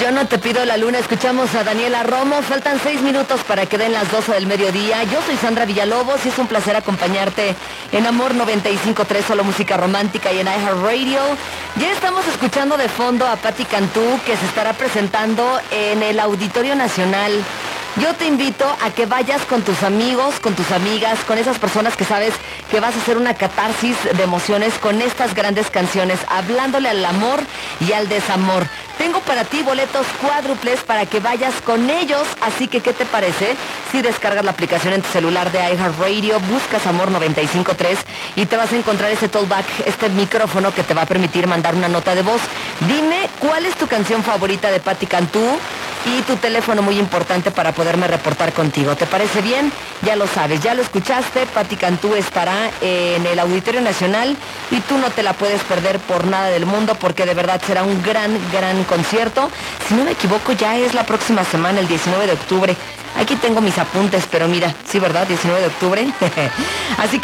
Yo no te pido la luna, escuchamos a Daniela Romo. Faltan 6 minutos para que den las 12 del mediodía. Yo soy Sandra Villalobos y es un placer acompañarte en Amor 95.3, solo música romántica, y en iHeartRadio. Ya estamos escuchando de fondo a Patti Cantú, que se estará presentando en el Auditorio Nacional. Yo te invito a que vayas con tus amigos, con tus amigas, con esas personas que sabes que vas a hacer una catarsis de emociones con estas grandes canciones, hablándole al amor y al desamor. Tengo para ti boletos cuádruples para que vayas con ellos, así que ¿qué te parece si descargas la aplicación en tu celular de iHeartRadio, buscas Amor 95.3 y te vas a encontrar ese talkback, este micrófono que te va a permitir mandar una nota de voz? Dime cuál es tu canción favorita de Patti Cantú y tu teléfono muy importante para poderme reportar contigo. ¿Te parece bien? Ya lo sabes, ya lo escuchaste. Patti Cantú estará en el Auditorio Nacional y tú no te la puedes perder por nada del mundo, porque de verdad será un gran concierto. Si no me equivoco, ya es la próxima semana, el 19 de octubre. Aquí tengo mis apuntes, pero mira, sí, ¿verdad? 19 de octubre. Así que